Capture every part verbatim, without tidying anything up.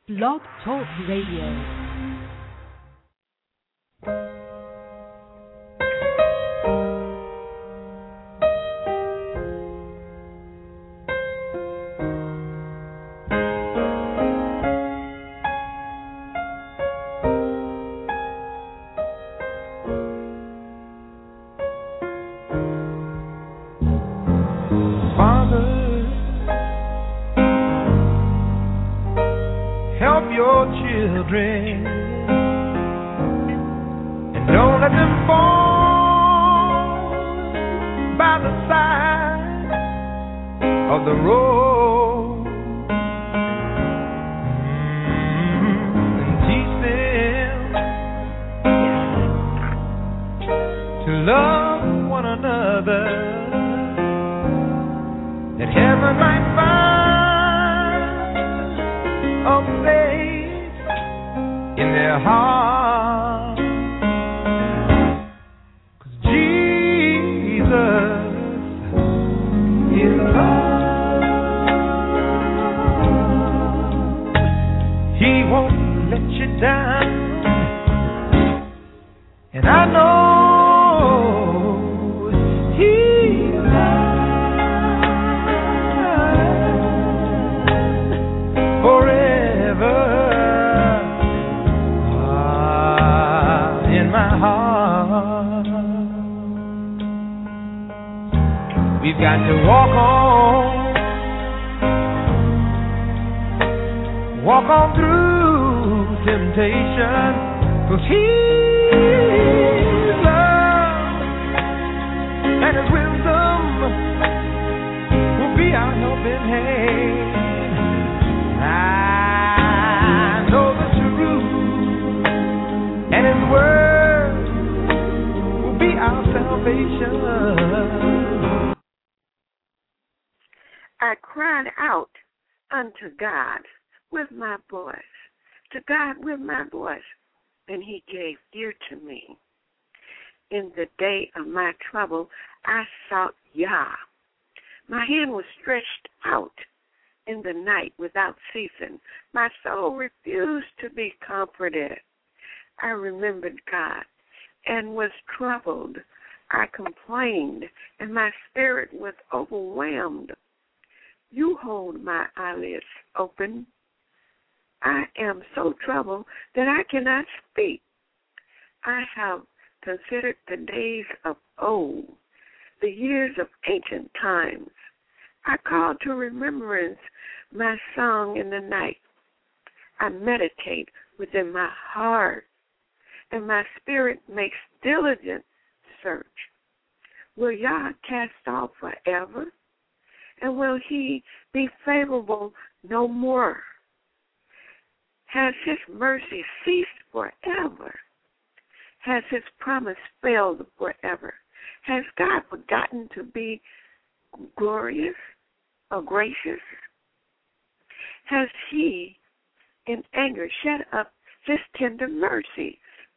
Blog Talk Radio. I cried out unto God with my voice, to God with my voice, and he gave ear to me. In the day of my trouble, I sought Yah. My hand was stretched out in the night without ceasing. My soul refused to be comforted. I remembered God and was troubled. I complained, and my spirit was overwhelmed. You hold my eyelids open. I am so troubled that I cannot speak. I have considered the days of old, the years of ancient times. I call to remembrance my song in the night. I meditate within my heart, and my spirit makes diligent search. Will Yah cast off forever? And will he be favorable no more? Has his mercy ceased forever? Has his promise failed forever? Has God forgotten to be glorious or gracious? Has he in anger shut up his tender mercies?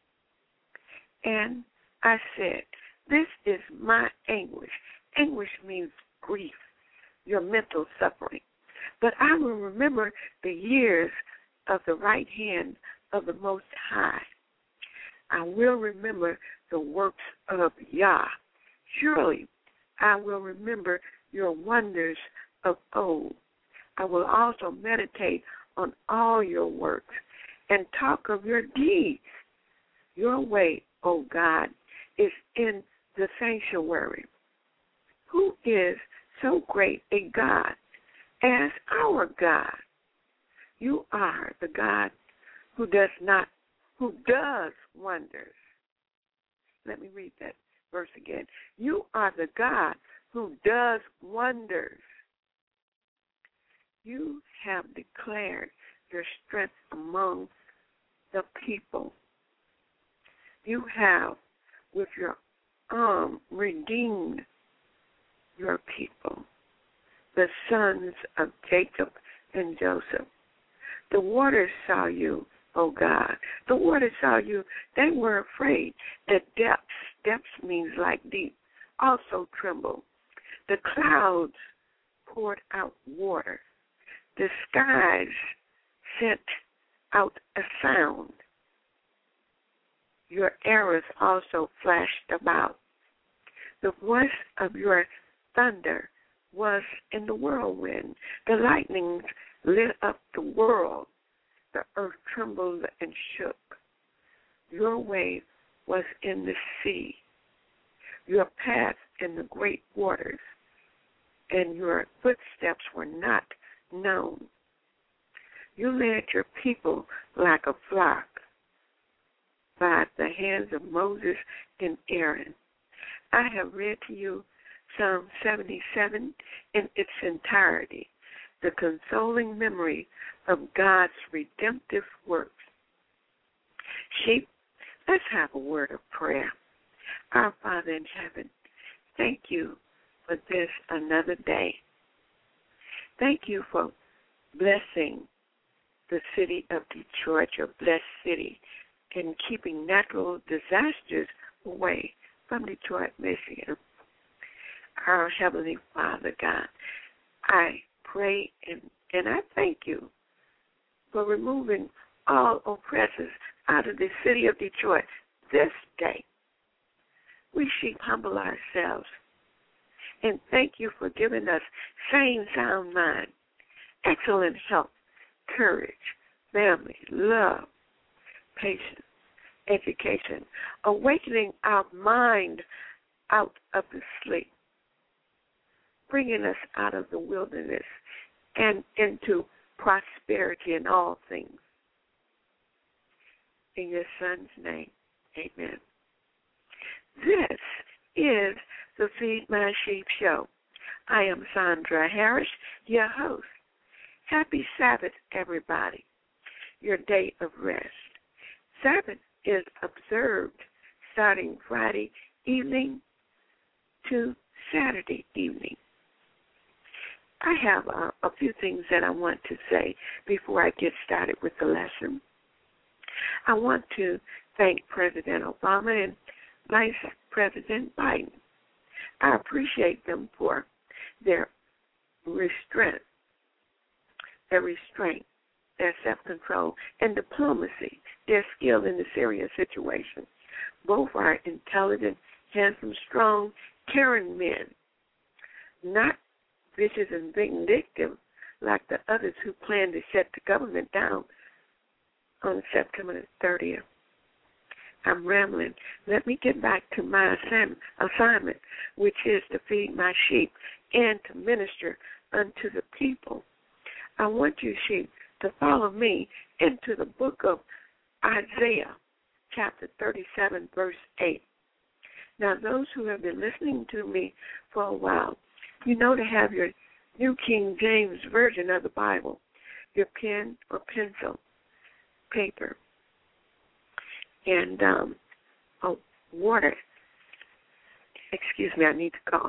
And I said, this is my anguish. Anguish means grief, your mental suffering. But I will remember the years of the right hand of the Most High. I will remember the works of Yah. Surely I will remember your wonders of old. I will also meditate on all your works and talk of your deeds. Your way, O God, is in the sanctuary. Who is so great a God as our God? You are the God who does not, who does wonders. Let me read that verse again. You are the God who does wonders. You have declared your strength among the people. You have, with your arm, redeemed your people, the sons of Jacob and Joseph. The waters saw you, O God. The waters saw you. They were afraid. The depths, depths means like deep, also trembled. The clouds poured out water. The skies sent out a sound. Your arrows also flashed about. The voice of your thunder was in the whirlwind. The lightnings lit up the world. The earth trembled and shook. Your way was in the sea, your path in the great waters, and your footsteps were not known. You led your people like a flock by the hands of Moses and Aaron. I have read to you Psalm seventy-seven in its entirety, the consoling memory of God's redemptive works. Sheep, let's have a word of prayer. Our Father in heaven, thank you for this another day. Thank you for blessing the city of Detroit, your blessed city, and keeping natural disasters away from Detroit, Michigan. Our Heavenly Father, God, I pray and, and I thank you for removing all oppressors out of the city of Detroit this day. We should humble ourselves and thank you for giving us sane, sound mind, excellent health, courage, family, love, patience, education, awakening our mind out of the sleep, bringing us out of the wilderness and into prosperity in all things. In your Son's name, amen. This is the Feed My Sheep Show. I am Sandra Harris, your host. Happy Sabbath, everybody, your day of rest. Sabbath is observed starting Friday evening to Saturday evening. I have uh, a few things that I want to say before I get started with the lesson. I want to thank President Obama and Vice President Biden. I appreciate them for their restraint, their restraint, their self-control, and diplomacy, their skill in the Syrian situation. Both are intelligent, handsome, strong, caring men, not vicious and vindictive like the others who plan to shut the government down on September thirtieth. I'm rambling. Let me get back to my assignment, which is to feed my sheep and to minister unto the people. I want you, sheep, to follow me into the book of Isaiah, chapter thirty-seven, verse eight. Now, those who have been listening to me for a while, you know to have your New King James Version of the Bible, your pen or pencil, paper, and um, oh, water. Excuse me, I need to cough.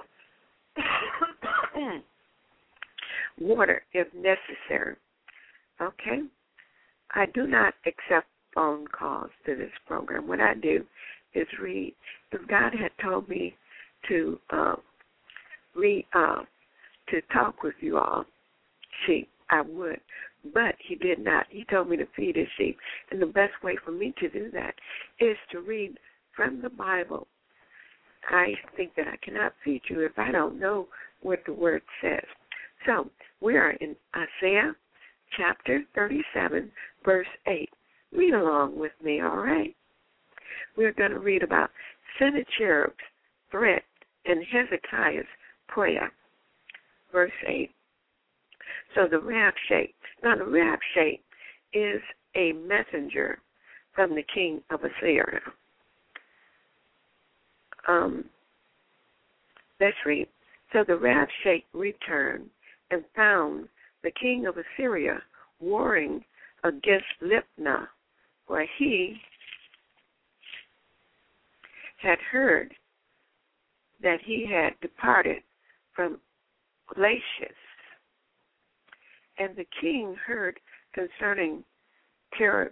Water, if necessary. Okay? I do not accept phone calls to this program. What I do is read. If God had told me to uh, read, uh, to talk with you all, sheep, I would. But he did not. He told me to feed his sheep. And the best way for me to do that is to read from the Bible. I think that I cannot feed you if I don't know what the word says. So we are in Isaiah chapter thirty-seven, verse eight. Read along with me, all right? We're going to read about Sennacherib's threat and Hezekiah's prayer. Verse eight. So the Rabshakeh. Now the Rabshakeh is a messenger from the king of Assyria. Um, let's read. So the Rabshakeh returned and found the king of Assyria warring against Libnah, for he had heard that he had departed from Lachish. And the king heard concerning Terah,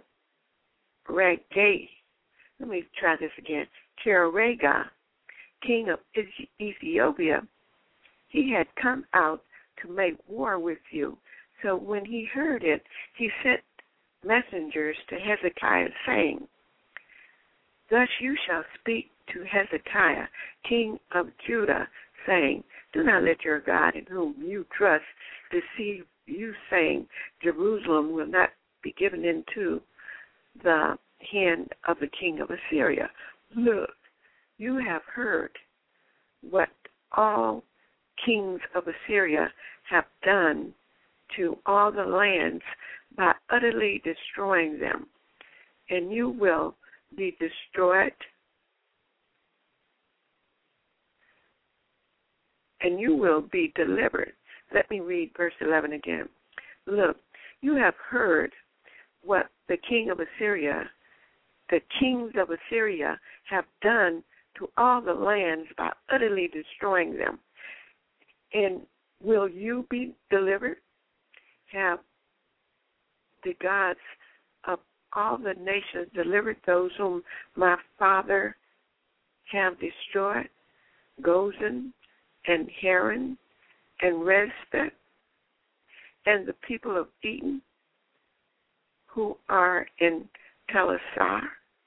let me try this again, Terah, king of Ethiopia, he had come out to make war with you. So when he heard it, he sent messengers to Hezekiah, saying, Thus you shall speak to Hezekiah, king of Judah, saying, Do not let your God in whom you trust deceive you, saying, Jerusalem will not be given into the hand of the king of Assyria. Look, you have heard what all kings of Assyria have done to all the lands by utterly destroying them, and you will be destroyed, and you will be delivered. Let me read verse eleven again. Look, you have heard what the king of Assyria, the kings of Assyria have done to all the lands by utterly destroying them. And will you be delivered? Have the gods of all the nations delivered those whom my father have destroyed? Gozan and Haran and Rezphet and the people of Eden who are in Telassar?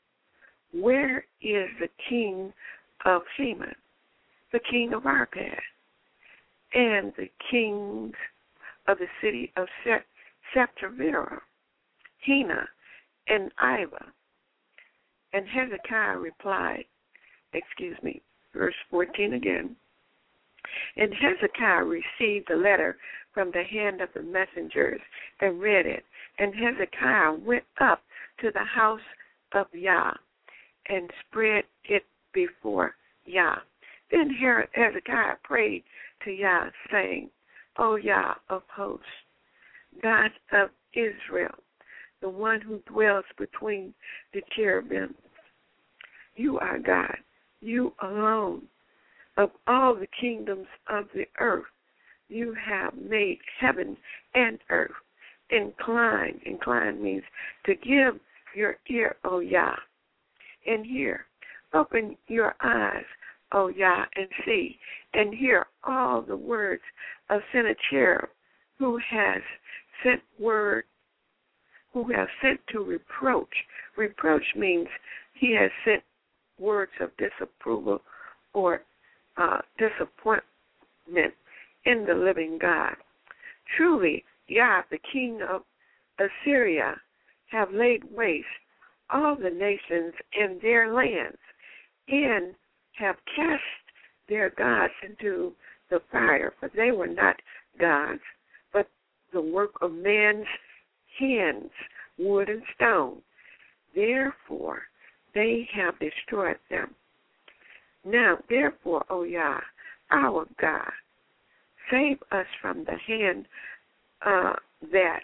Where is the king of Hamath, the king of Arpad, and the kings of the city of Sepharvaim, Hena, and Iva? And Hezekiah replied, excuse me, verse fourteen again. And Hezekiah received the letter from the hand of the messengers and read it. And Hezekiah went up to the house of Yah and spread it before Yah. Then Hezekiah prayed to Yah, saying, O Yah of hosts, God of Israel, the one who dwells between the cherubim, you are God, you alone. Of all the kingdoms of the earth, you have made heaven and earth. Incline, incline means to give your ear, O Yah, and hear. Open your eyes, O Yah, and see, and hear all the words of Sennacherib, who has sent word, who has sent to reproach. Reproach means he has sent words of disapproval or uh, disappointment in the living God. Truly, Yah, the king of Assyria, have laid waste all the nations in their lands, and have cast their gods into the fire, for they were not gods, but the work of man's hands, wood and stone. Therefore, they have destroyed them. Now, therefore, O Yah, our God, save us from the hand uh, that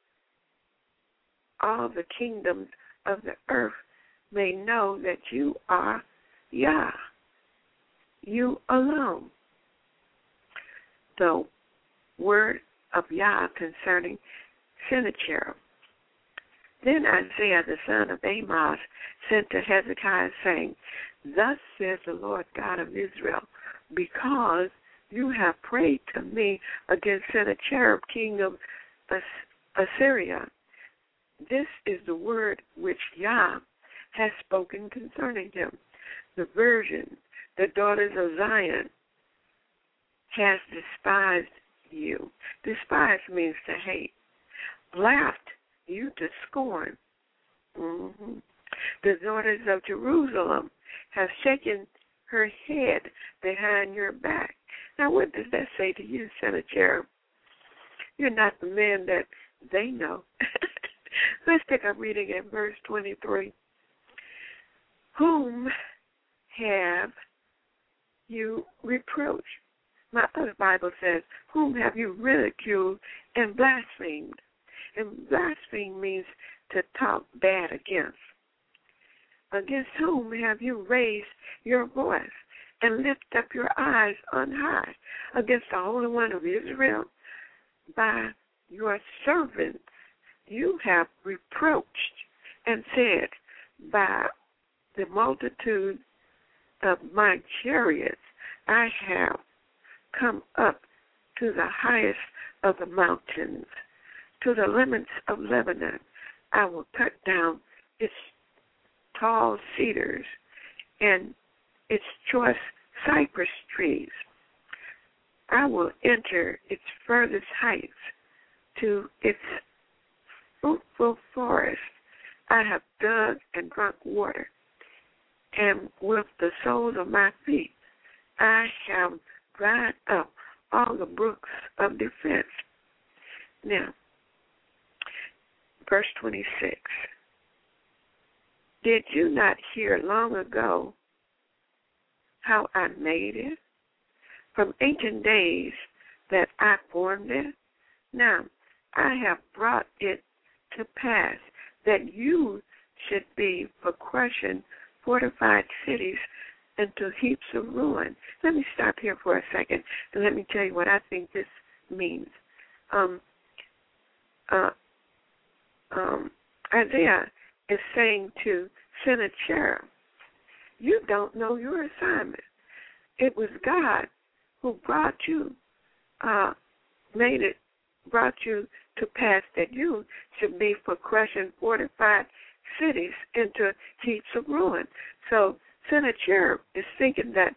all the kingdoms of the earth may know that you are Yah, you alone. The word of Yah concerning Sennacherib. Then Isaiah the son of Amoz sent to Hezekiah, saying, Thus says the Lord God of Israel, because you have prayed to me against Sennacherib, king of Assyria. This is the word which Yah has spoken concerning him. The virgin, the daughters of Zion, has despised you. Despise means to hate. Laughed you to scorn. Mm-hmm. The daughters of Jerusalem have shaken her head behind your back. Now, what does that say to you, Sennacherib? You're not the man that they know. Let's pick up reading at verse twenty-three. Whom have you reproached? My other Bible says, whom have you ridiculed and blasphemed? And blaspheme means to talk bad against. Against whom have you raised your voice and lift up your eyes on high? Against the Holy One of Israel? By your servants you have reproached and said, by the multitude of my chariots I have come up to the highest of the mountains, to the limits of Lebanon. I will cut down its tall cedars and its choice cypress trees. I will enter its furthest heights to its fruitful forest. I have dug and drunk water, and with the soles of my feet I have dried up all the brooks of defense. Now, verse twenty-six. Did you not hear long ago how I made it? From ancient days that I formed it? Now, I have brought it to pass that you should be for crushing fortified cities into heaps of ruin. Let me stop here for a second and let me tell you what I think this means. Um, uh, um, Isaiah is saying to Sennacherib, you don't know your assignment. It was God who brought you, uh, made it, brought you to pass that you should be for crushing fortified cities into heaps of ruin. So Sennacherib is thinking that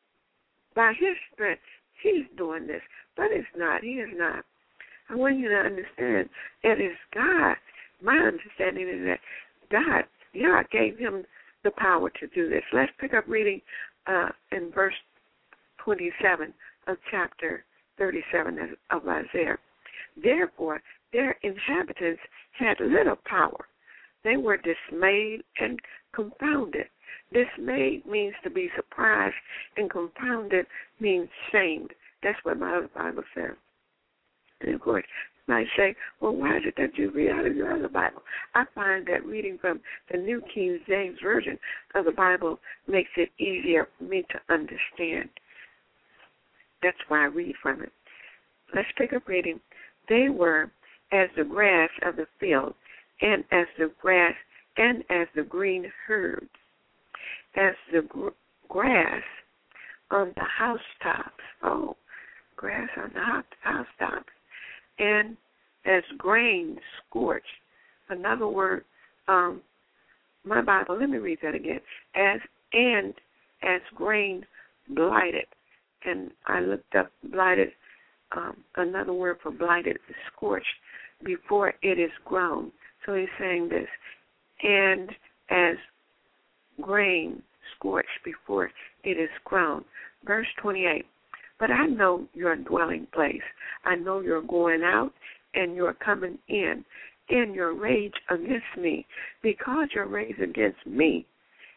by his strength he's doing this, but it's not. He is not. I want you to understand it is God. My understanding is that God, God gave him the power to do this. Let's pick up reading uh, in verse twenty-seven of chapter thirty-seven of Isaiah. Therefore, their inhabitants had little power. They were dismayed and confounded. Dismayed means to be surprised, and confounded means shamed. That's what my other Bible says. And of course, you might say, well, why is it that you read out of your other Bible? I find that reading from the New King James Version of the Bible makes it easier for me to understand. That's why I read from it. Let's pick up reading. They were as the grass of the field, and as the grass, and as the green herbs, as the gr- grass on the housetops. Oh, grass on the housetops, and as grain scorched. Another word, um, my Bible. Let me read that again. As and as grain blighted, and I looked up blighted. Um, another word for blighted is scorched before it is grown. So he's saying this, and as grain scorched before it is grown. Verse twenty-eight, but I know your dwelling place. I know your going out and your coming in, and your rage against me, because your rage against me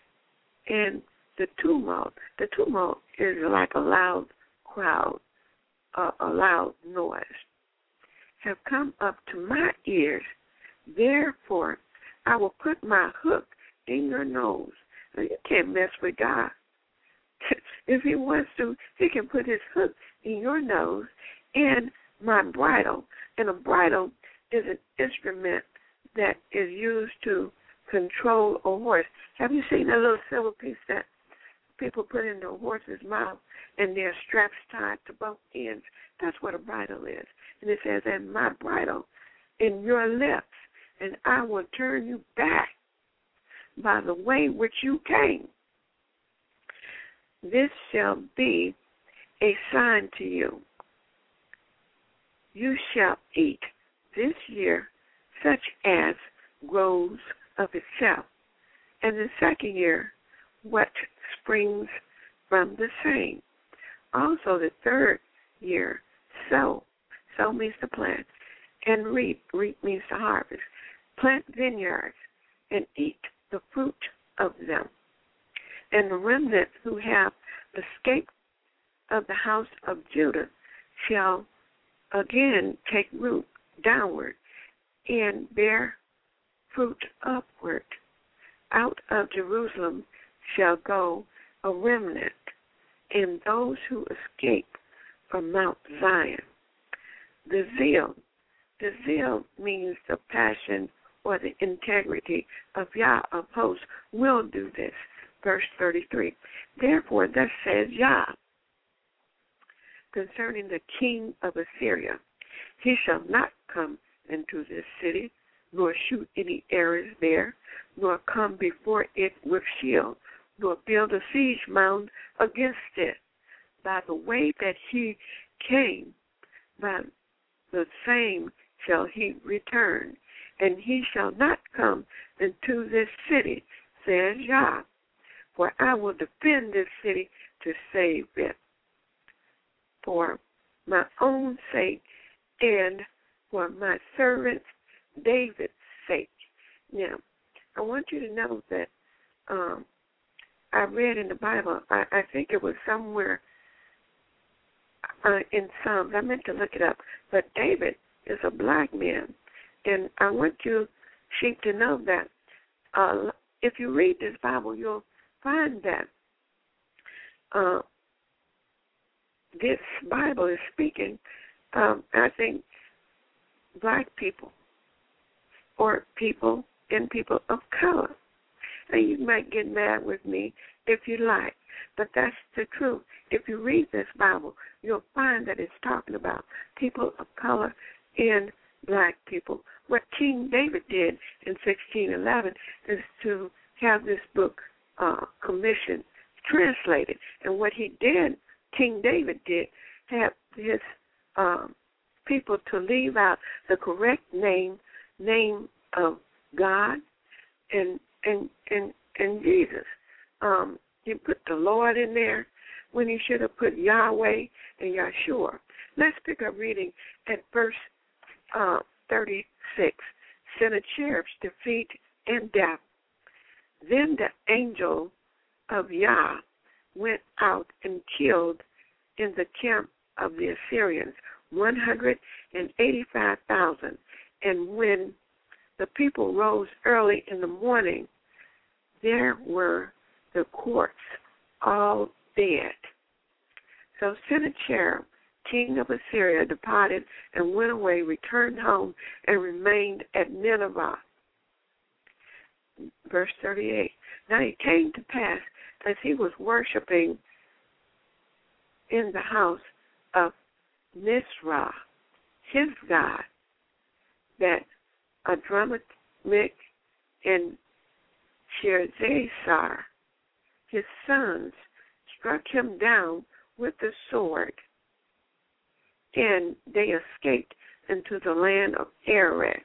and the tumult. The tumult is like a loud crowd, uh, a loud noise, have come up to my ears. Therefore, I will put my hook in your nose. Now, you can't mess with God. If he wants to, he can put his hook in your nose and my bridle. And a bridle is an instrument that is used to control a horse. Have you seen that little silver piece that people put in the horse's mouth and their straps tied to both ends? That's what a bridle is. And it says, and my bridle in your lips, and I will turn you back by the way which you came. This shall be a sign to you. You shall eat this year such as grows of itself, and the second year what springs from the same. Also the third year sow. Sow means to plant, and reap. Reap means to harvest. Plant vineyards and eat the fruit of them. And the remnant who have escaped of the house of Judah shall again take root downward and bear fruit upward. Out of Jerusalem shall go a remnant, and those who escape from Mount Zion. The zeal. The zeal means the passion or the integrity of Yah of hosts will do this. Verse thirty-three. Therefore, thus says Yah concerning the king of Assyria, he shall not come into this city, nor shoot any arrows there, nor come before it with shield, nor build a siege mound against it. By the way that he came, by the same shall he return, and he shall not come into this city, says Yah. For I will defend this city to save it, for my own sake and for my servant David's sake. Now, I want you to know that um, I read in the Bible, I, I think it was somewhere uh, in Psalms, I meant to look it up, but David is a black man. And I want you, sheep, to know that uh, if you read this Bible, you'll find that uh, this Bible is speaking, um, I think, black people or people and people of color. And you might get mad with me if you like, but that's the truth. If you read this Bible, you'll find that it's talking about people of color and black people. What King David did in sixteen eleven is to have this book uh, commissioned, translated. And what he did, King David did, have his um, people to leave out the correct name, name of God and and and, and Jesus. Um, he put the Lord in there when he should have put Yahweh and Yahshua. Let's pick up reading at verse uh, thirty-six. Sennacherib's defeat and death. Then the angel of Yah went out and killed in the camp of the Assyrians one hundred eighty-five thousand. And when the people rose early in the morning, there were the courts all dead. So Sennacherib, king of Assyria, departed and went away, returned home, and remained at Nineveh. Verse thirty-eight. Now it came to pass, as he was worshiping in the house of Nisra, his god, that Adrammelech and Sherezer, his sons, struck him down with the sword, and they escaped into the land of Arad.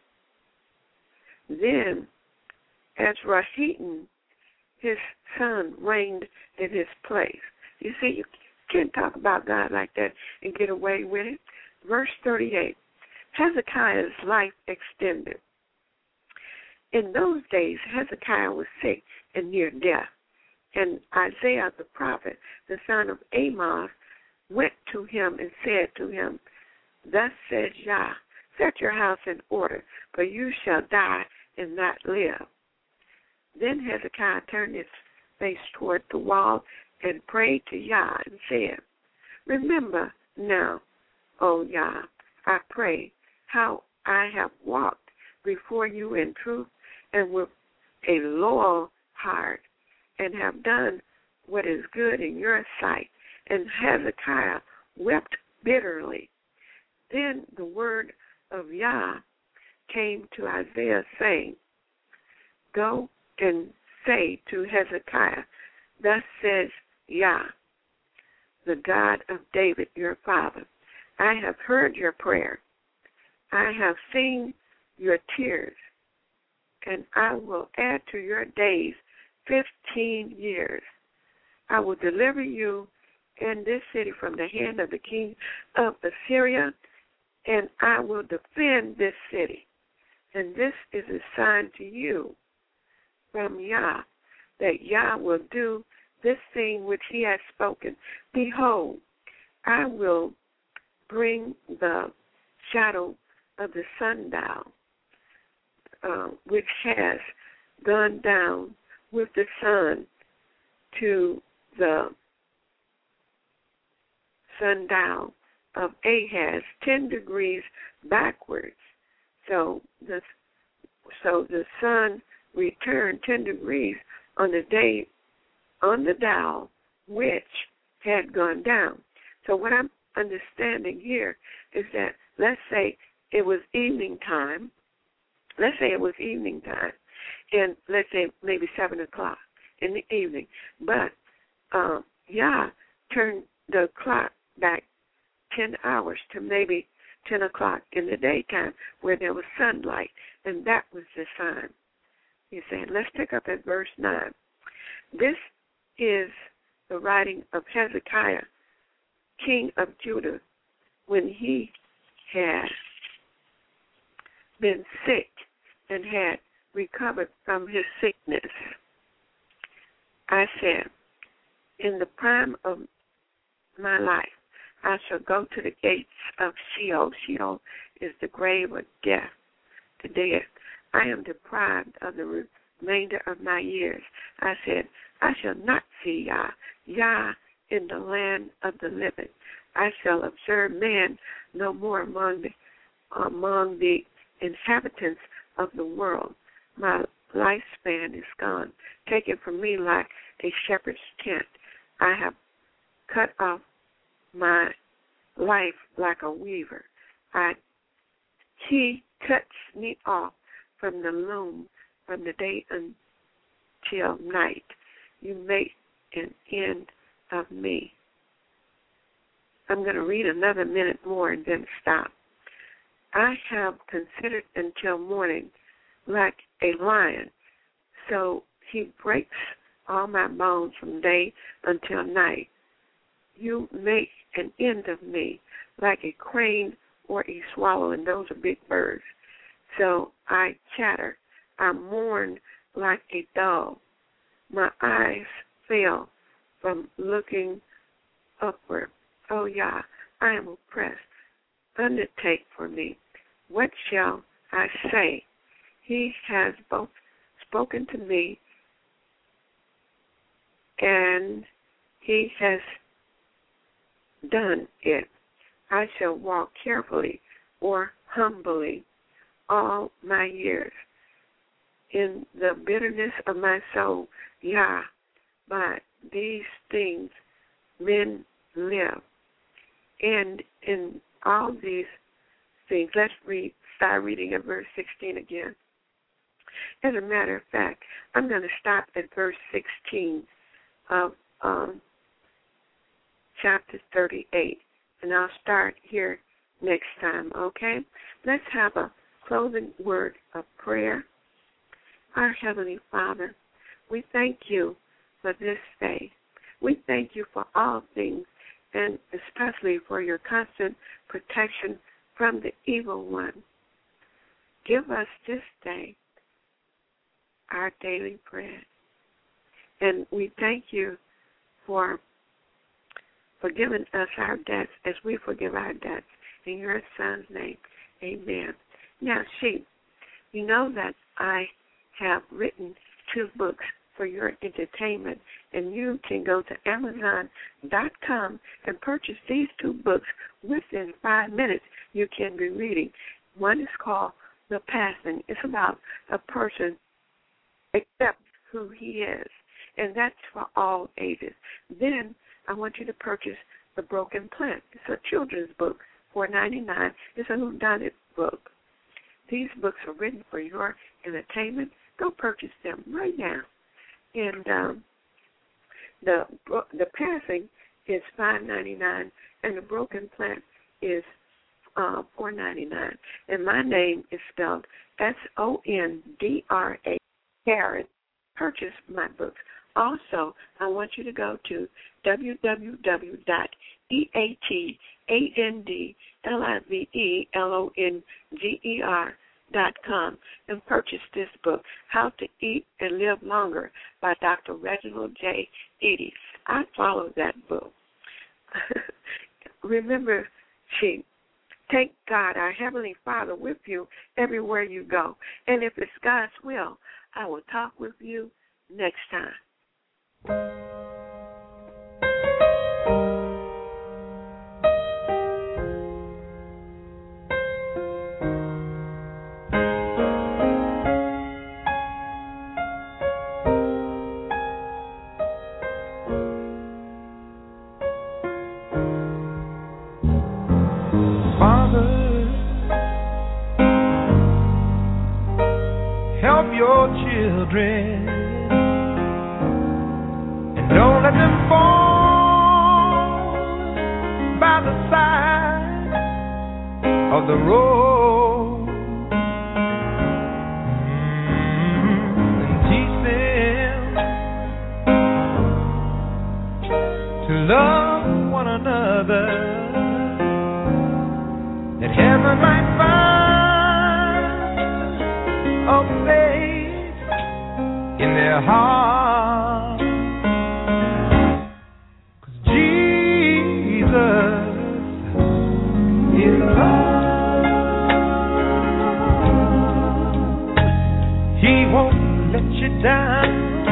Then Azrahitan, his son, reigned in his place. You see, you can't talk about God like that and get away with it. Verse thirty-eight, Hezekiah's life extended. In those days, Hezekiah was sick and near death, and Isaiah the prophet, the son of Amos, went to him and said to him, Thus says Yah, set your house in order, for you shall die and not live. Then Hezekiah turned his face toward the wall and prayed to Yah and said, Remember now, O Yah, I pray, how I have walked before you in truth and with a loyal heart, and have done what is good in your sight. And Hezekiah wept bitterly. Then the word of Yah came to Isaiah, saying, Go and say to Hezekiah, Thus says Yah, the God of David your father, I have heard your prayer. I have seen your tears, and I will add to your days fifteen years. I will deliver you and this city from the hand of the king of Assyria, and I will defend this city. And this is a sign to you from Yah, that Yah will do this thing which he has spoken. Behold, I will bring the shadow of the sundial, uh, which has gone down with the sun to the sundial of Ahaz, ten degrees backwards. So the so the sun returned ten degrees on the day on the dial which had gone down. So what I'm understanding here is that, let's say it was evening time, let's say it was evening time, and let's say maybe seven o'clock in the evening, but um, Yah turned the clock back ten hours to maybe ten o'clock in the daytime where there was sunlight, and that was the sign. He said, let's pick up at verse nine. This is the writing of Hezekiah, king of Judah, when he had been sick and had recovered from his sickness. I said, in the prime of my life, I shall go to the gates of Sheol. Sheol is the grave of death, the dead. I am deprived of the remainder of my years. I said, I shall not see Yah, Yah in the land of the living. I shall observe man no more among the, among the inhabitants of the world. My lifespan is gone, taken from me like a shepherd's tent. I have cut off my life like a weaver. I, he cuts me off from the loom, from the day until night. You make an end of me. I'm going to read another minute more and then stop. I have considered until morning like a lion, so he breaks all my bones from day until night. You make an end of me like a crane or a swallow, and those are big birds. So I chatter. I mourn like a dog. My eyes fail from looking upward. Oh, Yah, I am oppressed. Undertake for me. What shall I say? He has both spoken to me, and he has done it. I shall walk carefully or humbly all my years. In the bitterness of my soul, Yah, by these things men live. And in all these things, let's read, start reading at verse sixteen again. As a matter of fact, I'm going to stop at verse sixteen of um, chapter thirty-eight, and I'll start here next time, okay? Let's have a closing word of prayer. Our Heavenly Father, we thank you for this day. We thank you for all things, and especially for your constant protection from the evil one. Give us this day our daily bread. And we thank you for forgiving us our debts as we forgive our debts. In your Son's name, amen. Now, she, you know that I have written two books for your entertainment, and you can go to amazon dot com and purchase these two books within five minutes. You can be reading. One is called The Passing. It's about a person except who he is, and that's for all ages. Then I want you to purchase The Broken Plant. It's a children's book, four ninety-nine. It's a whodunit book. These books are written for your entertainment. Go purchase them right now. And um, the the Passing is five ninety-nine, and The Broken Plant is uh, four ninety-nine. And my name is spelled S O N D R A, Karen. Purchase my books. Also, I want you to go to w w w dot eating dot com and purchase this book, How to Eat and Live Longer by Doctor Reginald J. Eady. I follow that book. Remember, she, take God, our Heavenly Father, with you everywhere you go. And if it's God's will, I will talk with you next time. children, and don't let them fall by the side of the road. Mm-hmm. And teach them to love one another, that heaven might find a place in their heart. 'Cause Jesus is love. He won't let you down,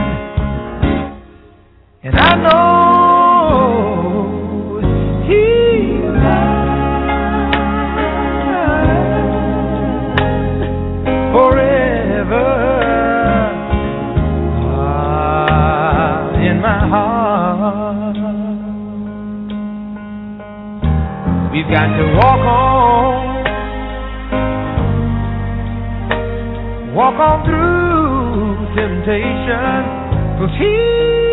and I know He's forever ah, in my heart. We've got to walk on, walk on through temptation, 'cause He